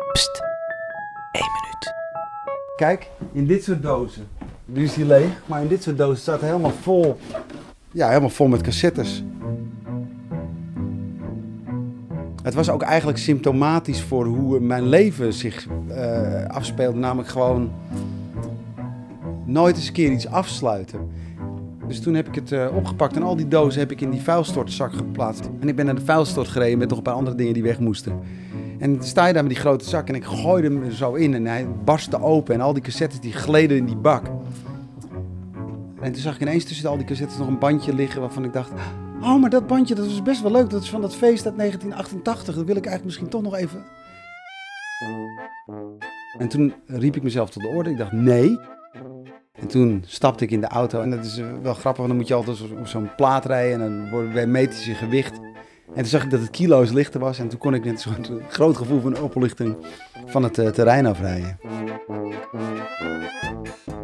Pst, 1 minuut. Kijk, in dit soort dozen. Nu is die leeg, maar in dit soort dozen staat het helemaal vol. Ja, helemaal vol met cassettes. Het was ook eigenlijk symptomatisch voor hoe mijn leven zich afspeelde. Namelijk gewoon nooit eens een keer iets afsluiten. Dus toen heb ik het opgepakt en al die dozen heb ik in die vuilstortzak geplaatst. En ik ben naar de vuilstort gereden met nog een paar andere dingen die weg moesten. En dan sta je daar met die grote zak en ik gooide hem er zo in en hij barstte open. En al die cassettes die gleden in die bak. En toen zag ik ineens tussen al die cassettes nog een bandje liggen waarvan ik dacht... Oh, maar dat bandje, dat was best wel leuk. Dat is van dat feest uit 1988. Dat wil ik eigenlijk misschien toch nog even... En toen riep ik mezelf tot de orde. Ik dacht, nee. En toen stapte ik in de auto. En dat is wel grappig, want dan moet je altijd op zo'n plaat rijden. En dan meet je je gewicht. En toen zag ik dat het kilo's lichter was. En toen kon ik met zo'n groot gevoel van oplichting van het terrein afrijden.